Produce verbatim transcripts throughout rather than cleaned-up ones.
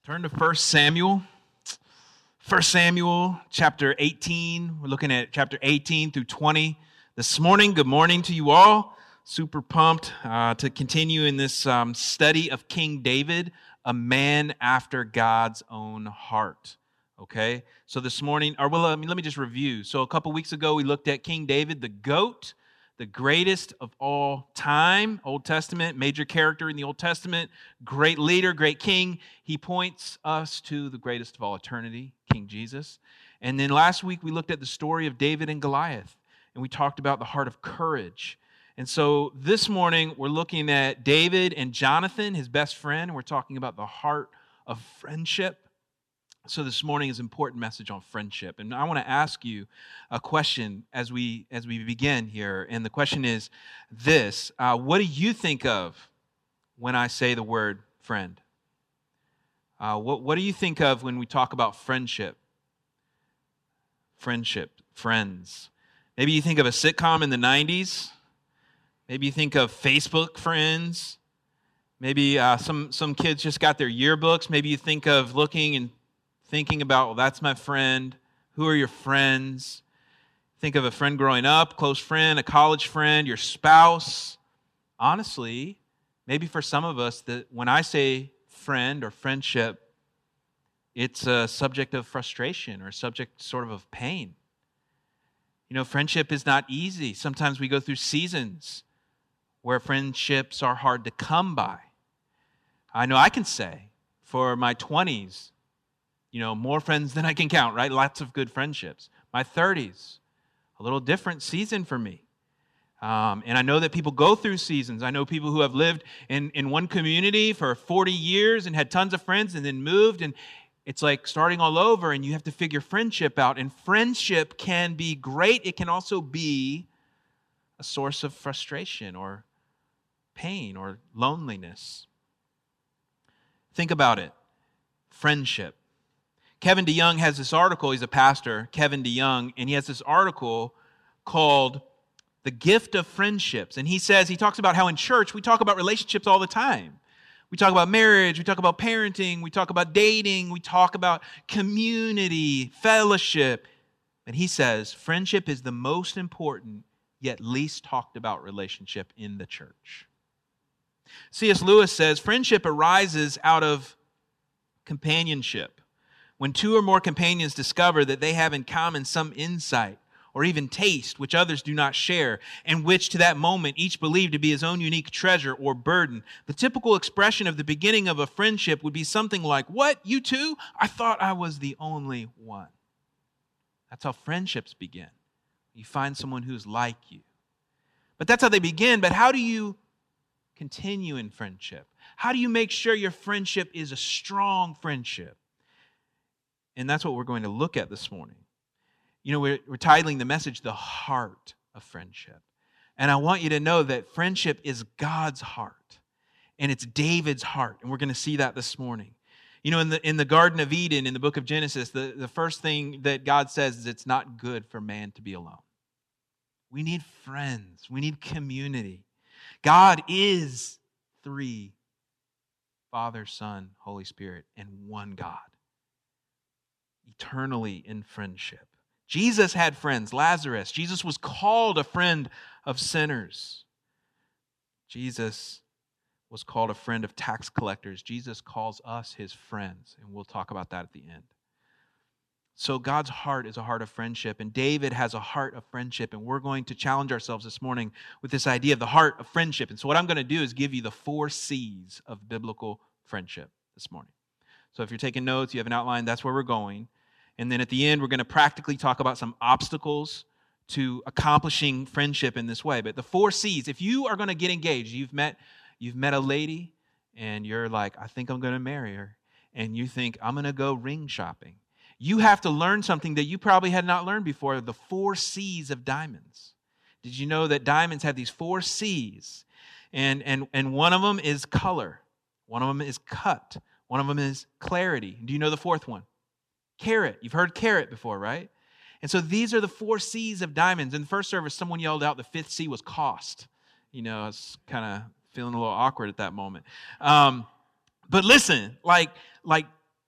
Turn to First Samuel. First Samuel chapter eighteen. We're looking at chapter eighteen through twenty this morning. Good morning to you all. Super pumped uh, to continue in this um, study of King David, a man after God's own heart. Okay, so this morning, or well, let me, let me just review. So a couple weeks ago, we looked at King David, the GOAT, the greatest of all time, Old Testament, major character in the Old Testament, great leader, great king. He points us to the greatest of all eternity, King Jesus. And then last week, we looked at the story of David and Goliath, and we talked about the heart of courage. And so this morning, we're looking at David and Jonathan, his best friend, and we're talking about the heart of friendship. So this morning is an important message on friendship. And I want to ask you a question as we as we begin here. And the question is this. Uh, what do you think of when I say the word friend? Uh, what, what do you think of when we talk about friendship? Friendship, friends. Maybe you think of a sitcom in the nineties. Maybe you think of Facebook friends. Maybe uh, some, some kids just got their yearbooks. Maybe you think of looking and thinking about, well, that's my friend. Who are your friends? Think of a friend growing up, close friend, a college friend, your spouse. Honestly, maybe for some of us, that when I say friend or friendship, it's a subject of frustration or a subject sort of of pain. You know, friendship is not easy. Sometimes we go through seasons where friendships are hard to come by. I know I can say, for my twenties, you know, more friends than I can count, right? Lots of good friendships. My thirties, a little different season for me. Um, and I know that people go through seasons. I know people who have lived in, in one community for forty years and had tons of friends and then moved, and it's like starting all over, and you have to figure friendship out. And friendship can be great. It can also be a source of frustration or pain or loneliness. Think about it. Friendship. Kevin DeYoung has this article. He's a pastor, Kevin DeYoung, and he has this article called The Gift of Friendships. And he says, he talks about how in church we talk about relationships all the time. We talk about marriage, we talk about parenting, we talk about dating, we talk about community, fellowship. And he says, friendship is the most important yet least talked about relationship in the church. C S Lewis says, friendship arises out of companionship. When two or more companions discover that they have in common some insight or even taste which others do not share, and which to that moment each believe to be his own unique treasure or burden, the typical expression of the beginning of a friendship would be something like, "What, you too? I thought I was the only one." That's how friendships begin. You find someone who's like you. But that's how they begin. But how do you continue in friendship? How do you make sure your friendship is a strong friendship? And that's what we're going to look at this morning. You know, we're, we're titling the message, The Heart of Friendship. And I want you to know that friendship is God's heart. And it's David's heart. And we're going to see that this morning. You know, in the in the Garden of Eden, in the book of Genesis, the, the first thing that God says is it's not good for man to be alone. We need friends. We need community. God is three, Father, Son, Holy Spirit, and one God. Eternally in friendship. Jesus had friends, Lazarus. Jesus was called a friend of sinners. Jesus was called a friend of tax collectors. Jesus calls us his friends, and we'll talk about that at the end. So God's heart is a heart of friendship, and David has a heart of friendship, and we're going to challenge ourselves this morning with this idea of the heart of friendship. And so what I'm going to do is give you the four C's of biblical friendship this morning. So if you're taking notes, you have an outline, that's where we're going. And then at the end, we're going to practically talk about some obstacles to accomplishing friendship in this way. But the four C's, if you are going to get engaged, you've met, you've met a lady, and you're like, I think I'm going to marry her. And you think, I'm going to go ring shopping. You have to learn something that you probably had not learned before, the four C's of diamonds. Did you know that diamonds have these four C's? And, and, and one of them is color. One of them is cut. One of them is clarity. Do you know the fourth one? Carat. You've heard carat before, right? And so these are the four C's of diamonds. In the first service, someone yelled out the fifth C was cost. You know, I was kind of feeling a little awkward at that moment. Um, but listen, like, like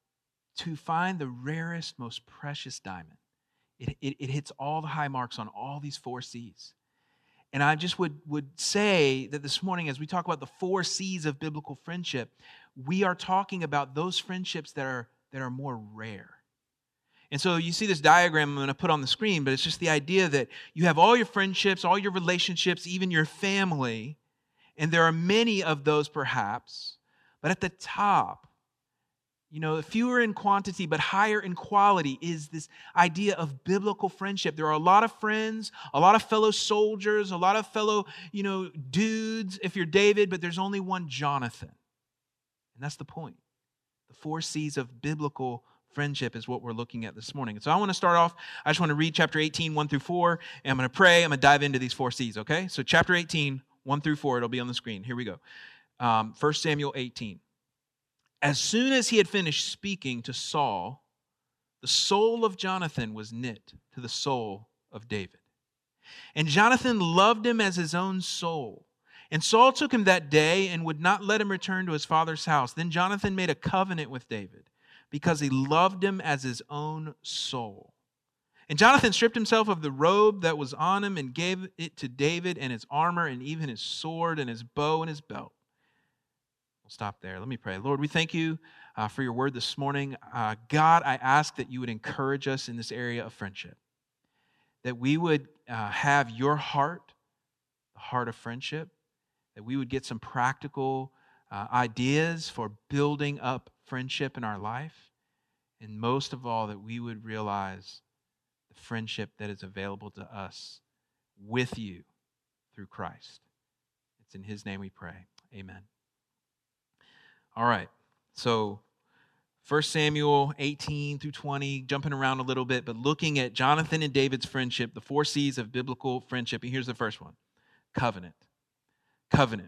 to find the rarest, most precious diamond. It, it, it hits all the high marks on all these four C's. And I just would, would say that this morning, as we talk about the four C's of biblical friendship, we are talking about those friendships that are, that are more rare. And so you see this diagram I'm going to put on the screen, but it's just the idea that you have all your friendships, all your relationships, even your family, and there are many of those perhaps, but at the top, you know, fewer in quantity but higher in quality is this idea of biblical friendship. There are a lot of friends, a lot of fellow soldiers, a lot of fellow, you know, dudes if you're David, but there's only one Jonathan. And that's the point. The four C's of biblical friendship is what we're looking at this morning. And so I want to start off, I just want to read chapter eighteen, one through four, and I'm going to pray, I'm going to dive into these four C's, okay? So chapter eighteen, one through four, it'll be on the screen. Here we go. Um, First Samuel eighteen. As soon as he had finished speaking to Saul, the soul of Jonathan was knit to the soul of David. And Jonathan loved him as his own soul. And Saul took him that day and would not let him return to his father's house. Then Jonathan made a covenant with David because he loved him as his own soul. And Jonathan stripped himself of the robe that was on him and gave it to David and his armor and even his sword and his bow and his belt. We'll stop there. Let me pray. Lord, we thank you uh, for your word this morning. Uh, God, I ask that you would encourage us in this area of friendship, that we would uh, have your heart, the heart of friendship, that we would get some practical uh, ideas for building up friendship in our life, and most of all, that we would realize the friendship that is available to us with you through Christ. It's in his name we pray. Amen. All right, so First Samuel eighteen through twenty, jumping around a little bit, but looking at Jonathan and David's friendship, the four C's of biblical friendship. And here's the first one, covenant. Covenant.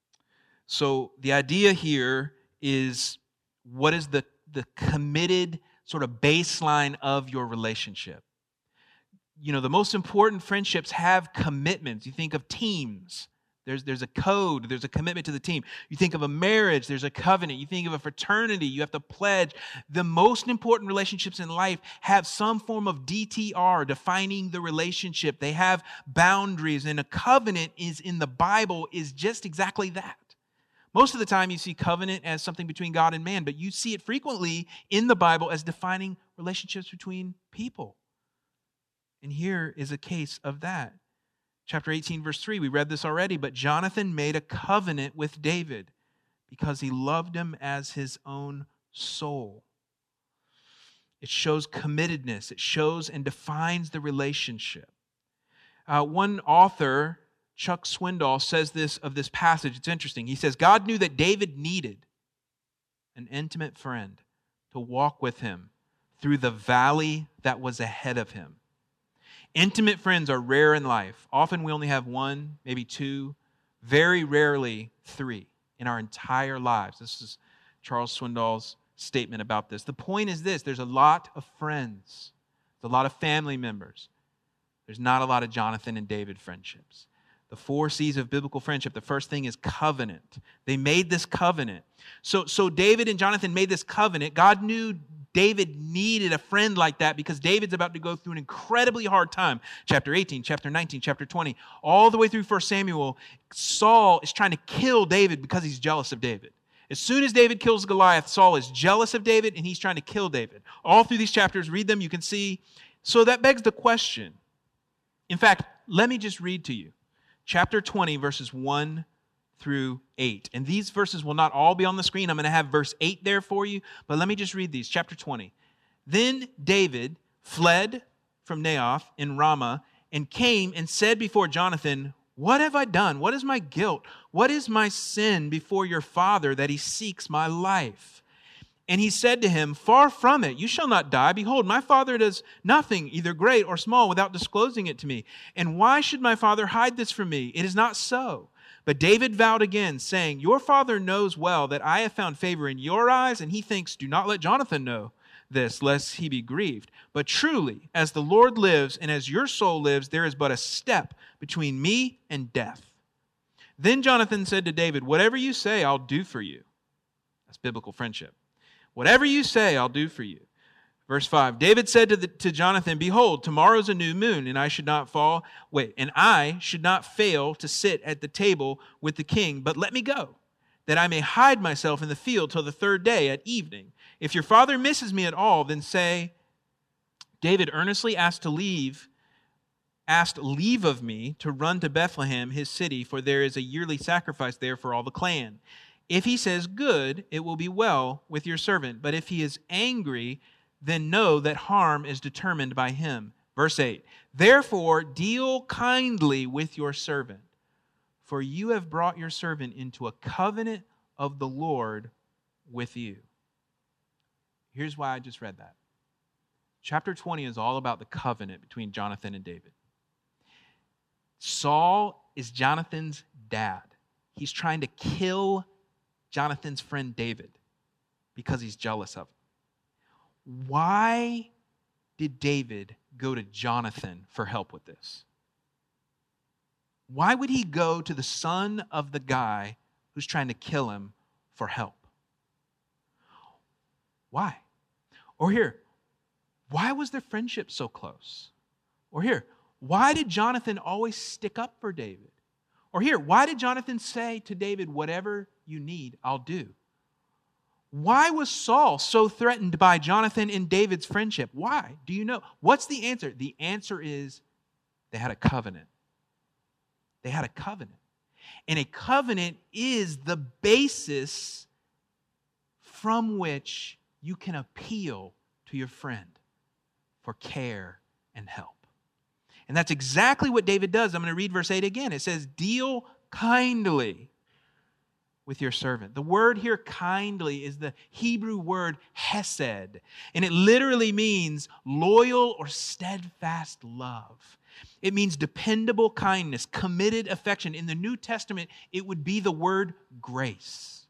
So the idea here is, what is the, the committed sort of baseline of your relationship? You know, the most important friendships have commitments. You think of teams. There's, there's a code. There's a commitment to the team. You think of a marriage. There's a covenant. You think of a fraternity. You have to pledge. The most important relationships in life have some form of D T R, defining the relationship. They have boundaries. And a covenant is in the Bible is just exactly that. Most of the time you see covenant as something between God and man, but you see it frequently in the Bible as defining relationships between people. And here is a case of that. Chapter eighteen, verse three, we read this already, but Jonathan made a covenant with David because he loved him as his own soul. It shows committedness. It shows and defines the relationship. Uh, one author, Chuck Swindoll, says this of this passage. It's interesting. He says, God knew that David needed an intimate friend to walk with him through the valley that was ahead of him. Intimate friends are rare in life. Often we only have one, maybe two, very rarely three in our entire lives. This is Charles Swindoll's statement about this. The point is this: there's a lot of friends, there's a lot of family members. There's not a lot of Jonathan and David friendships. The four C's of biblical friendship, the first thing is covenant. They made this covenant. So, so David and Jonathan made this covenant. God knew David needed a friend like that because David's about to go through an incredibly hard time. Chapter eighteen, chapter nineteen, chapter twenty, all the way through First Samuel, Saul is trying to kill David because he's jealous of David. As soon as David kills Goliath, Saul is jealous of David and he's trying to kill David. All through these chapters, read them, you can see. So that begs the question. In fact, let me just read to you. Chapter twenty, verses one through eight. And these verses will not all be on the screen. I'm going to have verse eight there for you, but let me just read these. Chapter twenty. Then David fled from Naioth in Ramah and came and said before Jonathan, what have I done? What is my guilt? What is my sin before your father that he seeks my life? And he said to him, far from it, you shall not die. Behold, my father does nothing, either great or small, without disclosing it to me. And why should my father hide this from me? It is not so. But David vowed again, saying, your father knows well that I have found favor in your eyes, and he thinks, do not let Jonathan know this, lest he be grieved. But truly, as the Lord lives, and as your soul lives, there is but a step between me and death. Then Jonathan said to David, whatever you say, I'll do for you. That's biblical friendship. Whatever you say, I'll do for you. Verse five, David said to, the, to Jonathan, behold, tomorrow's a new moon, and I should not fall, wait, and I should not fail to sit at the table with the king, but let me go, that I may hide myself in the field till the third day at evening. If your father misses me at all, then say, David earnestly asked to leave, asked leave of me to run to Bethlehem, his city, for there is a yearly sacrifice there for all the clan. If he says good, it will be well with your servant, but if he is angry, then know that harm is determined by him. Verse eight, therefore deal kindly with your servant, for you have brought your servant into a covenant of the Lord with you. Here's why I just read that. Chapter twenty is all about the covenant between Jonathan and David. Saul is Jonathan's dad. He's trying to kill Jonathan's friend David because he's jealous of him. Why did David go to Jonathan for help with this? Why would he go to the son of the guy who's trying to kill him for help? Why? Or here, why was their friendship so close? Or here, why did Jonathan always stick up for David? Or here, why did Jonathan say to David, whatever you need, I'll do? Why was Saul so threatened by Jonathan and David's friendship? Why? Do you know? What's the answer? The answer is they had a covenant. They had a covenant. And a covenant is the basis from which you can appeal to your friend for care and help. And that's exactly what David does. I'm going to read verse eight again. It says, deal kindly with your servant. The word here, kindly, is the Hebrew word hesed, and it literally means loyal or steadfast love. It means dependable kindness, committed affection. In the New Testament, it would be the word grace.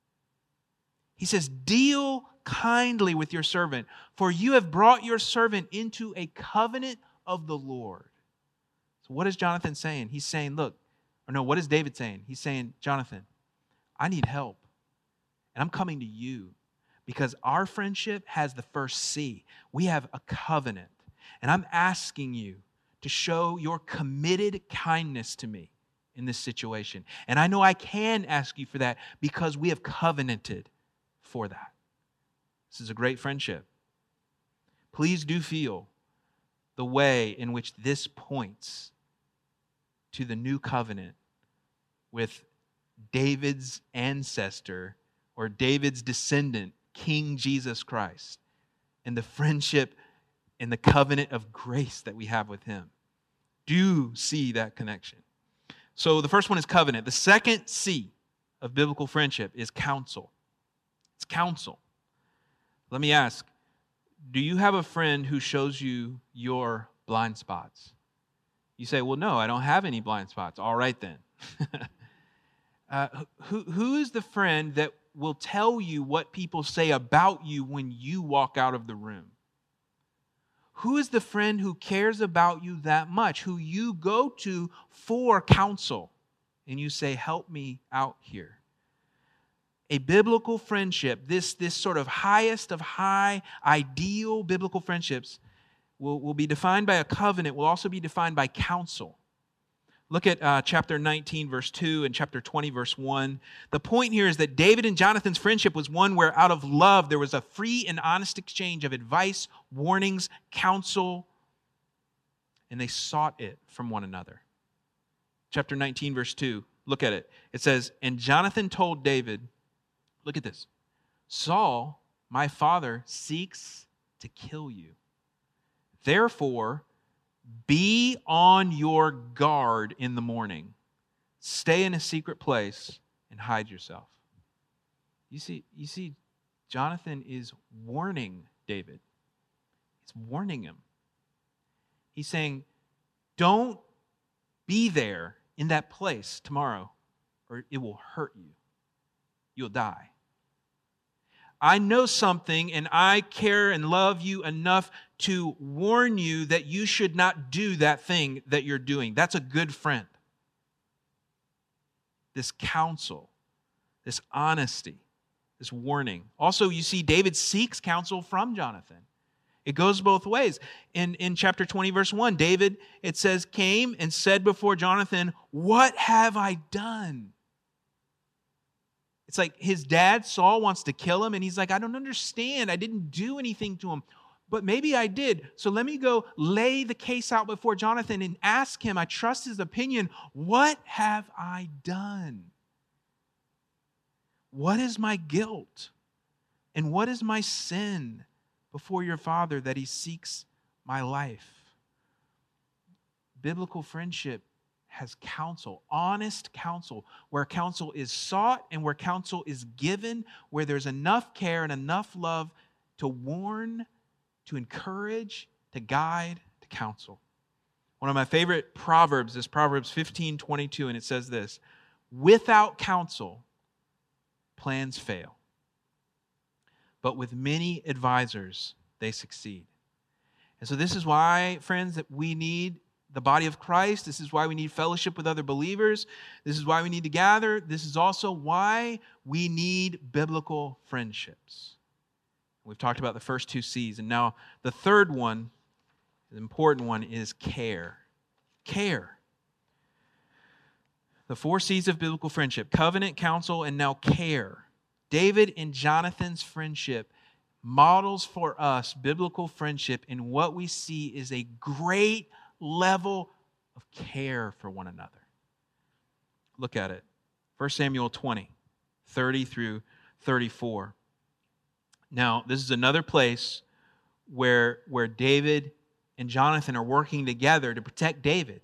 He says, deal kindly with your servant, for you have brought your servant into a covenant of the Lord. So what is Jonathan saying? He's saying, look, or no, what is David saying? He's saying, Jonathan, I need help, and I'm coming to you because our friendship has the first C. We have a covenant, and I'm asking you to show your committed kindness to me in this situation. And I know I can ask you for that because we have covenanted for that. This is a great friendship. Please do feel the way in which this points to the new covenant with David's ancestor or David's descendant, King Jesus Christ, and the friendship and the covenant of grace that we have with him. Do see that connection. So the first one is covenant. The second C of biblical friendship is counsel. It's counsel. Let me ask, do you have a friend who shows you your blind spots? You say, well, no, I don't have any blind spots. All right then. Uh, who, who is the friend that will tell you what people say about you when you walk out of the room? Who is the friend who cares about you that much, who you go to for counsel, and you say, help me out here? A biblical friendship, this, this sort of highest of high, ideal biblical friendships, will, will be defined by a covenant, will also be defined by counsel. Look at uh, chapter nineteen, verse two, and chapter twenty, verse one. The point here is that David and Jonathan's friendship was one where out of love there was a free and honest exchange of advice, warnings, counsel, and they sought it from one another. Chapter nineteen, verse two, look at it. It says, and Jonathan told David, look at this, Saul, my father, seeks to kill you. Therefore, be on your guard in the morning. Stay in a secret place and hide yourself. You see, you see, Jonathan is warning David. He's warning him. He's saying, don't be there in that place tomorrow, or it will hurt you. You'll die. I know something, and I care and love you enough to warn you that you should not do that thing that you're doing. That's a good friend. This counsel, this honesty. this warning. Also, you see David seeks counsel from Jonathan. It goes both ways. In, in chapter twenty, verse one, David, it says, came and said before Jonathan, "What have I done?" It's like his dad, Saul, wants to kill him, and he's like, I don't understand. I didn't do anything to him, but maybe I did. So let me go lay the case out before Jonathan and ask him, I trust his opinion, what have I done? What is my guilt? And what is my sin before your father that he seeks my life? Biblical friendship has counsel, honest counsel, where counsel is sought and where counsel is given, where there's enough care and enough love to warn, to encourage, to guide, to counsel. One of my favorite proverbs is Proverbs fifteen twenty-two, and it says this, without counsel, plans fail, but with many advisors, they succeed. And so this is why, friends, that we need the body of Christ. This is why we need fellowship with other believers. This is why we need to gather. This is also why we need biblical friendships. We've talked about the first two C's, and now the third one, the important one, is care. Care. The four C's of biblical friendship: covenant, counsel, and now care. David and Jonathan's friendship models for us biblical friendship, and what we see is a great level of care for one another. Look at it. First Samuel twenty, thirty through thirty-four. Now, this is another place where, where David and Jonathan are working together to protect David.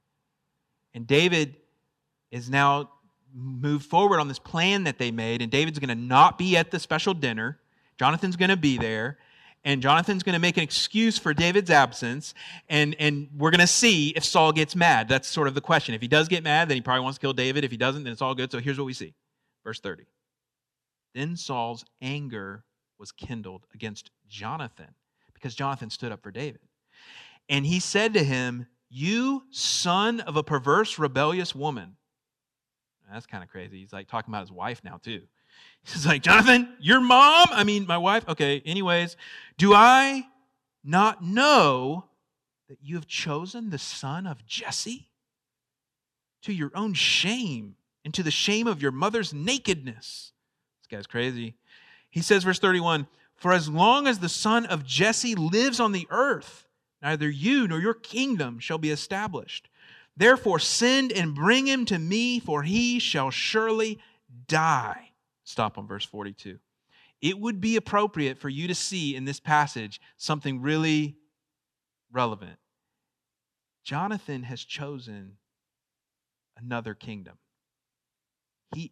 And David is now moved forward on this plan that they made, and David's going to not be at the special dinner. Jonathan's going to be there, and Jonathan's going to make an excuse for David's absence, and, and we're going to see if Saul gets mad. That's sort of the question. If he does get mad, then he probably wants to kill David. If he doesn't, then it's all good. So here's what we see. Verse thirty. Then Saul's anger was kindled against Jonathan, because Jonathan stood up for David. And he said to him, "You son of a perverse, rebellious woman." That's kind of crazy. He's like talking about his wife now too. He's like, "Jonathan, your mom? I mean, my wife? Okay, anyways. Do I not know that you have chosen the son of Jesse? To your own shame and to the shame of your mother's nakedness." This guy's crazy. He says, verse thirty-one, "For as long as the son of Jesse lives on the earth, neither you nor your kingdom shall be established. Therefore send and bring him to me, for he shall surely die." Stop on verse forty-two. It would be appropriate for you to see in this passage something really relevant. Jonathan has chosen another kingdom. He,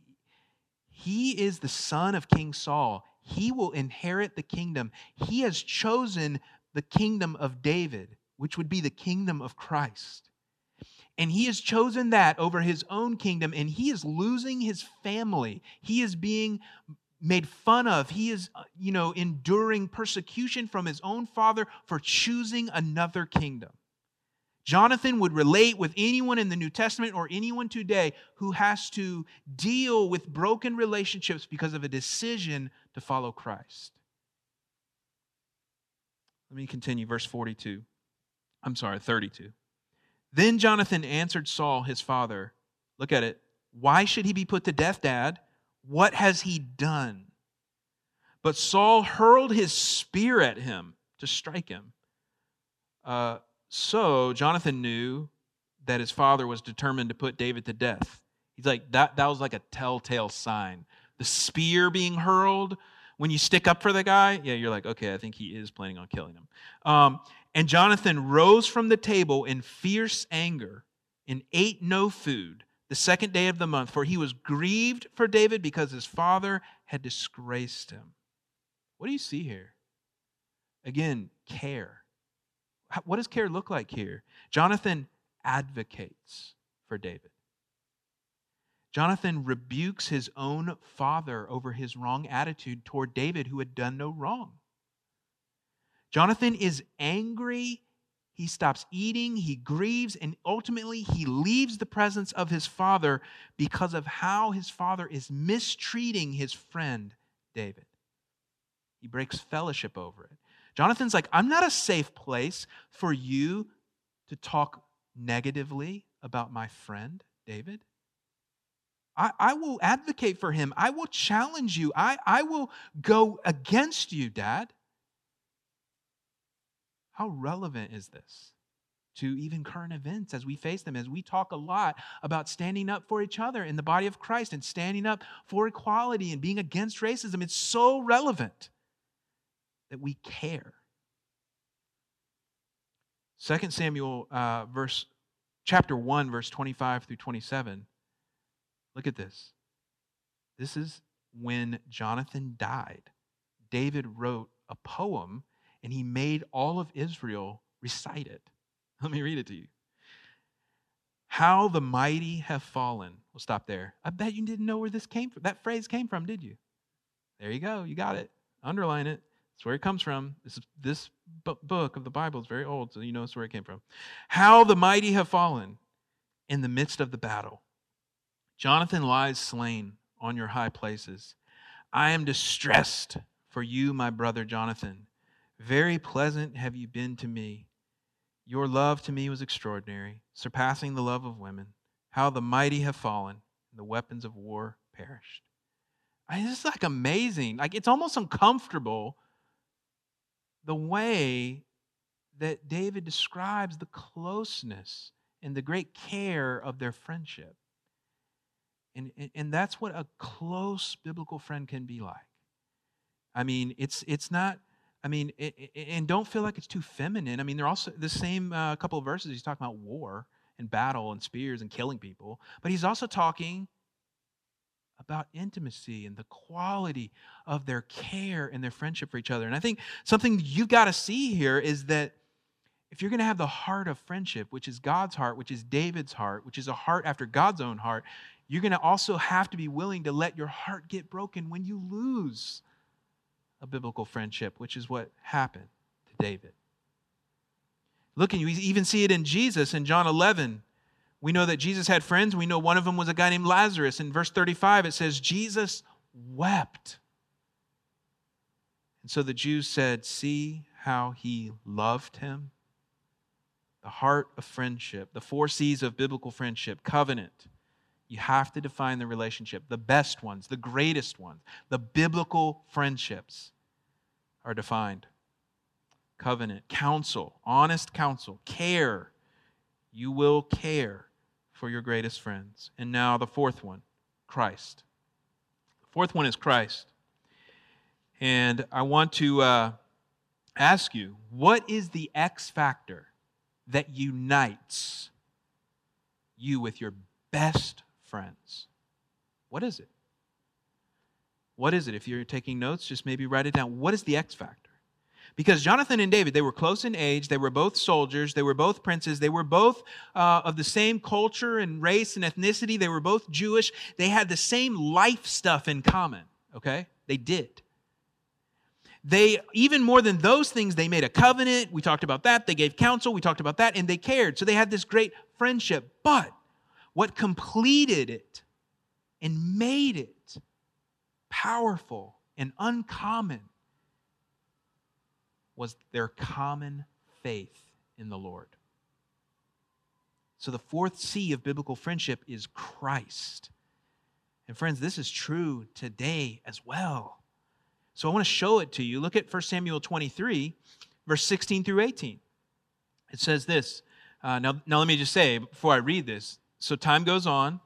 he is the son of King Saul. He will inherit the kingdom. He has chosen the kingdom of David, which would be the kingdom of Christ. And he has chosen that over his own kingdom, and he is losing his family. He is being made fun of. He is, you know, enduring persecution from his own father for choosing another kingdom. Jonathan would relate with anyone in the New Testament or anyone today who has to deal with broken relationships because of a decision to follow Christ. Let me continue, verse forty-two. I'm sorry, thirty-two. Then Jonathan answered Saul, his father. Look at it. "Why should he be put to death, Dad? What has he done?" But Saul hurled his spear at him to strike him. Uh, so Jonathan knew that his father was determined to put David to death. He's like, that, that was like a telltale sign. The spear being hurled, when you stick up for the guy, yeah, you're like, okay, I think he is planning on killing him. Um, and Jonathan rose from the table in fierce anger and ate no food the second day of the month, for he was grieved for David because his father had disgraced him. What do you see here? Again, care. What does care look like here? Jonathan advocates for David. Jonathan rebukes his own father over his wrong attitude toward David, who had done no wrong. Jonathan is angry. He stops eating. He grieves. And ultimately, he leaves the presence of his father because of how his father is mistreating his friend David. He breaks fellowship over it. Jonathan's like, I'm not a safe place for you to talk negatively about my friend, David. I, I will advocate for him. I will challenge you. I, I will go against you, Dad. How relevant is this to even current events as we face them, as we talk a lot about standing up for each other in the body of Christ and standing up for equality and being against racism? It's so relevant that we care. Second Samuel uh, verse, chapter one, verse twenty-five through twenty-seven. Look at this. This is when Jonathan died. David wrote a poem, and he made all of Israel recite it. Let me read it to you. How the mighty have fallen. We'll stop there. I bet you didn't know where this came from. That phrase came from, did you? There you go. You got it. Underline it. That's where it comes from. This, is, this book of the Bible is very old, so you know it's where it came from. How the mighty have fallen in the midst of the battle. Jonathan lies slain on your high places. I am distressed for you, my brother Jonathan. Very pleasant have you been to me. Your love to me was extraordinary, surpassing the love of women. How the mighty have fallen, and the weapons of war perished. I mean, this is like amazing. Like, it's almost uncomfortable the way that David describes the closeness and the great care of their friendship. And, and that's what a close biblical friend can be like. I mean, it's it's not, I mean, it, it, and don't feel like it's too feminine. I mean, they're also the same uh, couple of verses. He's talking about war and battle and spears and killing people. But he's also talking about intimacy and the quality of their care and their friendship for each other. And I think something you've got to see here is that if you're going to have the heart of friendship, which is God's heart, which is David's heart, which is a heart after God's own heart, you're going to also have to be willing to let your heart get broken when you lose a biblical friendship, which is what happened to David. Look, and you even see it in Jesus in John eleven. We know that Jesus had friends. We know one of them was a guy named Lazarus. In verse thirty-five, it says, Jesus wept. And so the Jews said, see how he loved him. The heart of friendship, the four C's of biblical friendship, covenant. You have to define the relationship. The best ones, the greatest ones, the biblical friendships are defined. Covenant, counsel, honest counsel, care. You will care for your greatest friends. And now the fourth one, Christ. The fourth one is Christ. And I want to uh, ask you, what is the X factor that unites you with your best friends? What is it? What is it? If you're taking notes, just maybe write it down. What is the X factor? Because Jonathan and David, they were close in age. They were both soldiers. They were both princes. They were both uh, of the same culture and race and ethnicity. They were both Jewish. They had the same life stuff in common, okay? They did. They, even more than those things, they made a covenant. We talked about that. They gave counsel. We talked about that. And they cared. So they had this great friendship. But what completed it and made it powerful and uncommon was their common faith in the Lord. So the fourth C of biblical friendship is Christ. And friends, this is true today as well. So I want to show it to you. Look at First Samuel twenty-three, verse sixteen through eighteen. It says this. Uh, now, now let me just say, before I read this, so time goes on,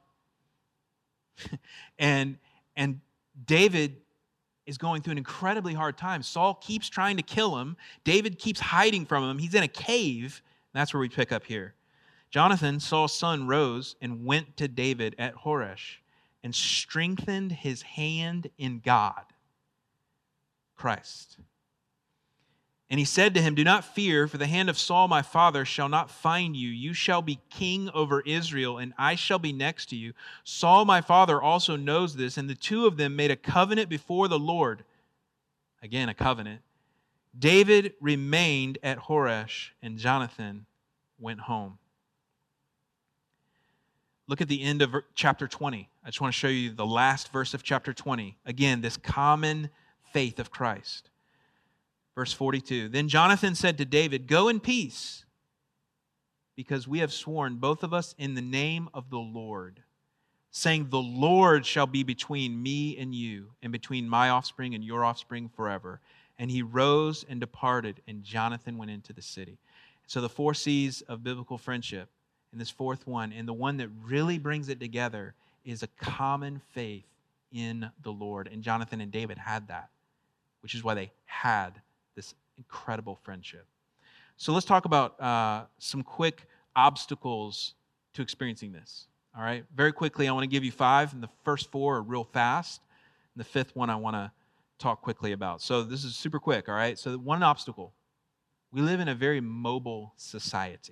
and, and David is going through an incredibly hard time. Saul keeps trying to kill him. David keeps hiding from him. He's in a cave. That's where we pick up here. Jonathan, Saul's son, rose and went to David at Horesh and strengthened his hand in God, Christ. And he said to him, do not fear, for the hand of Saul my father shall not find you. You shall be king over Israel, and I shall be next to you. Saul my father also knows this, and the two of them made a covenant before the Lord. Again, a covenant. David remained at Horesh, and Jonathan went home. Look at the end of chapter twenty. I just want to show you the last verse of chapter twenty. Again, this common faith of Christ. Verse forty-two. Then Jonathan said to David, "Go in peace, because we have sworn, both of us, in the name of the Lord, saying, the Lord shall be between me and you, and between my offspring and your offspring forever." And he rose and departed, and Jonathan went into the city. So the four C's of biblical friendship, and this fourth one, and the one that really brings it together, is a common faith in the Lord. And Jonathan and David had that, which is why they had this incredible friendship. So let's talk about uh, some quick obstacles to experiencing this. All right, very quickly, I want to give you five, and the first four are real fast, and the fifth one I want to talk quickly about. So this is super quick, all right? So one obstacle, we live in a very mobile society.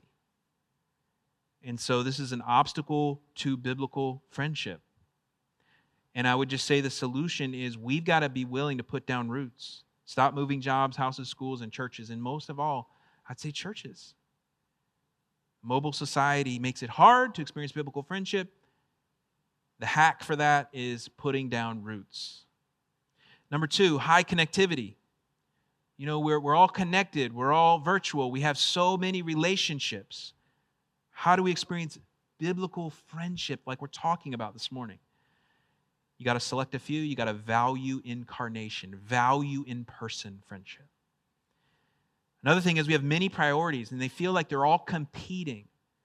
And so this is an obstacle to biblical friendship. And I would just say the solution is we've got to be willing to put down roots. Stop moving jobs, houses, schools, and churches. And most of all, I'd say churches. Mobile society makes it hard to experience biblical friendship. The hack for that is putting down roots. Number two, high connectivity. You know, we're, we're all connected. We're all virtual. We have so many relationships. How do we experience biblical friendship like we're talking about this morning? You got to select a few. You got to value incarnation, value in-person friendship. Another thing is we have many priorities, and they feel like they're all competing.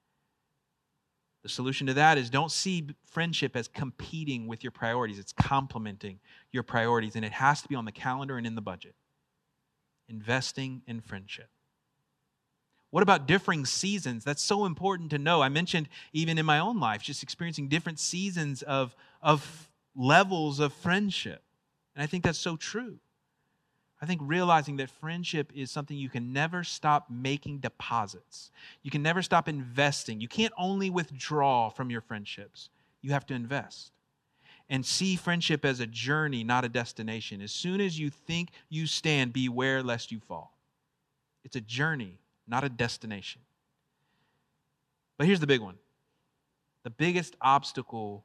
The solution to that is don't see friendship as competing with your priorities. It's complementing your priorities, and it has to be on the calendar and in the budget. Investing in friendship. What about differing seasons? That's so important to know. I mentioned even in my own life, just experiencing different seasons of, of levels of friendship. And I think that's so true. I think realizing that friendship is something you can never stop making deposits. You can never stop investing. You can't only withdraw from your friendships. You have to invest. And see friendship as a journey, not a destination. As soon as you think you stand, beware lest you fall. It's a journey, not a destination. But here's the big one. The biggest obstacle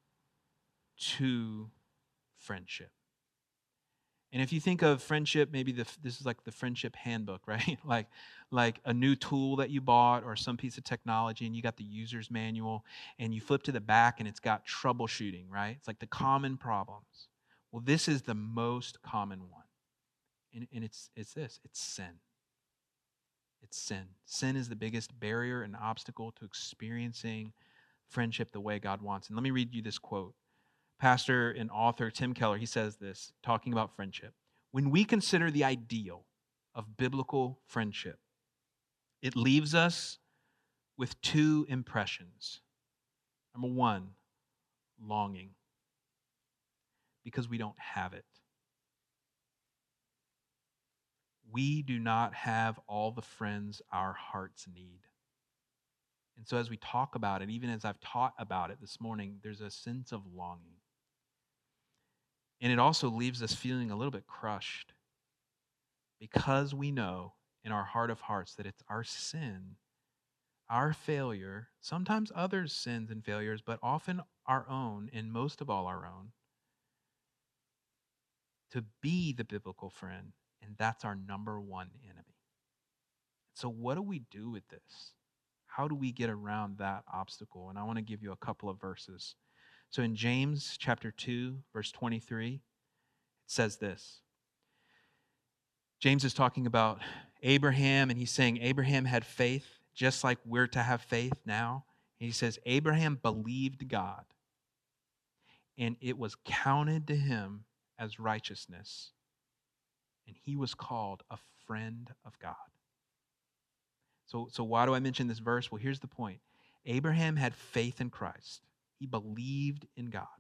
to friendship. And if you think of friendship, maybe the, this is like the friendship handbook, right? like, like a new tool that you bought or some piece of technology and you got the user's manual and you flip to the back and it's got troubleshooting, right? It's like the common problems. Well, this is the most common one. And, and it's, it's this, it's sin. It's sin. Sin is the biggest barrier and obstacle to experiencing friendship the way God wants. And let me read you this quote. Pastor and author Tim Keller, he says this, talking about friendship. When we consider the ideal of biblical friendship, it leaves us with two impressions. Number one, longing, because we don't have it. We do not have all the friends our hearts need. And so as we talk about it, even as I've taught about it this morning, there's a sense of longing. And it also leaves us feeling a little bit crushed because we know in our heart of hearts that it's our sin, our failure, sometimes others' sins and failures, but often our own, and most of all our own, to be the biblical friend, and that's our number one enemy. So what do we do with this? How do we get around that obstacle? And I want to give you a couple of verses. So in James chapter two, verse twenty-three, it says this. James is talking about Abraham, and he's saying Abraham had faith just like we're to have faith now. And he says Abraham believed God, and it was counted to him as righteousness, and he was called a friend of God. So, so why do I mention this verse? Well, here's the point. Abraham had faith in Christ. He believed in God.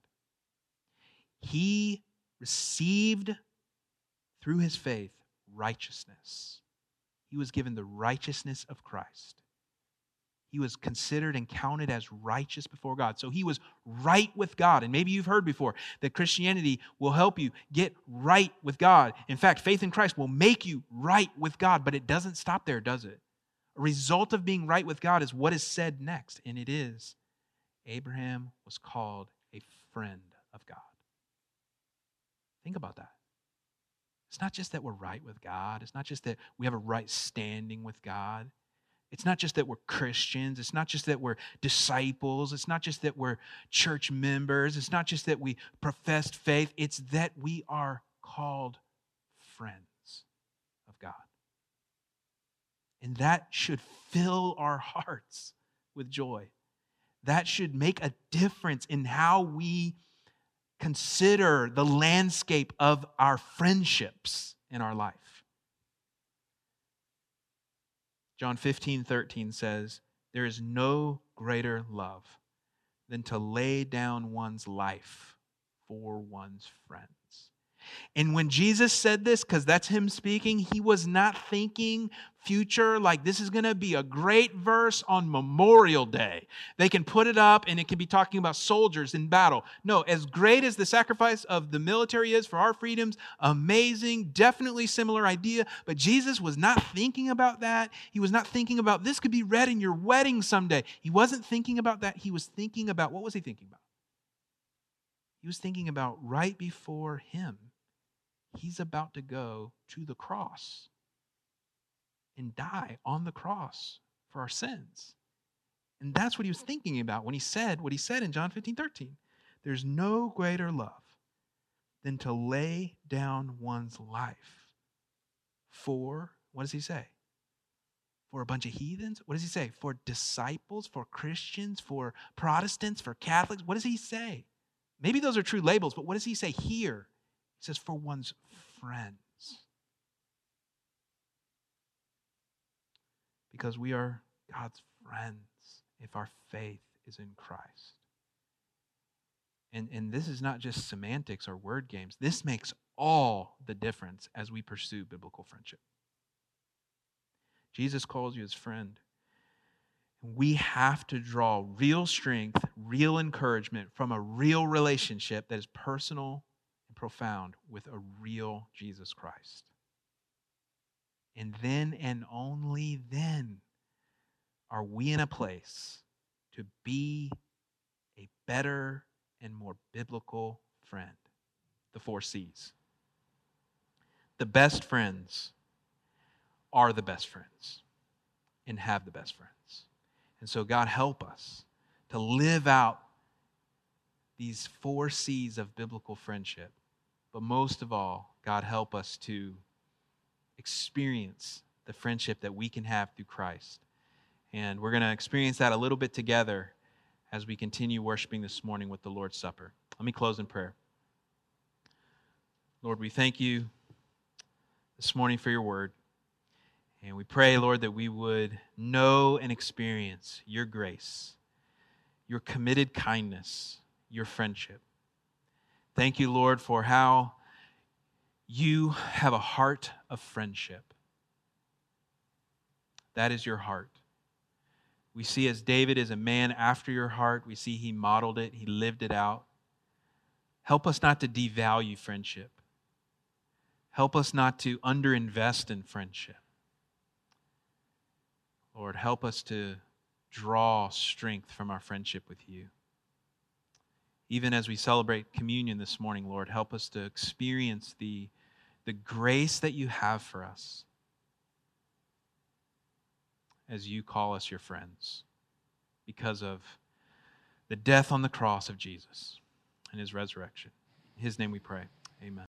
He received through his faith righteousness. He was given the righteousness of Christ. He was considered and counted as righteous before God. So he was right with God. And maybe you've heard before that Christianity will help you get right with God. In fact, faith in Christ will make you right with God, but it doesn't stop there, does it? A result of being right with God is what is said next, and it is, Abraham was called a friend of God. Think about that. It's not just that we're right with God. It's not just that we have a right standing with God. It's not just that we're Christians. It's not just that we're disciples. It's not just that we're church members. It's not just that we professed faith. It's that we are called friends of God. And that should fill our hearts with joy. That should make a difference in how we consider the landscape of our friendships in our life. John fifteen thirteen says, "There is no greater love than to lay down one's life for one's friends." And when Jesus said this, because that's him speaking, he was not thinking future, like this is going to be a great verse on Memorial Day. They can put it up and it can be talking about soldiers in battle. No, as great as the sacrifice of the military is for our freedoms, amazing, definitely similar idea. But Jesus was not thinking about that. He was not thinking about this could be read in your wedding someday. He wasn't thinking about that. He was thinking about, what was he thinking about? He was thinking about right before him, he's about to go to the cross and die on the cross for our sins. And that's what he was thinking about when he said what he said in John fifteen thirteen. There's no greater love than to lay down one's life for, what does he say? For a bunch of heathens? What does he say? For disciples, for Christians, for Protestants, for Catholics? What does he say? Maybe those are true labels, but what does he say here? He says, for one's friends. Because we are God's friends if our faith is in Christ. And, and this is not just semantics or word games. This makes all the difference as we pursue biblical friendship. Jesus calls you his friend. We have to draw real strength, real encouragement from a real relationship that is personal and profound with a real Jesus Christ. And then and only then are we in a place to be a better and more biblical friend. The four C's. The best friends are the best friends and have the best friends. And so God help us to live out these four C's of biblical friendship. But most of all, God help us to experience the friendship that we can have through Christ. And we're going to experience that a little bit together as we continue worshiping this morning with the Lord's Supper. Let me close in prayer. Lord, we thank you this morning for your word. And we pray, Lord, that we would know and experience your grace, your committed kindness, your friendship. Thank you, Lord, for how you have a heart of friendship. That is your heart. We see as David is a man after your heart. We see he modeled it. He lived it out. Help us not to devalue friendship. Help us not to underinvest in friendship. Lord, help us to draw strength from our friendship with you. Even as we celebrate communion this morning, Lord, help us to experience the, the grace that you have for us as you call us your friends because of the death on the cross of Jesus and his resurrection. In his name we pray. Amen.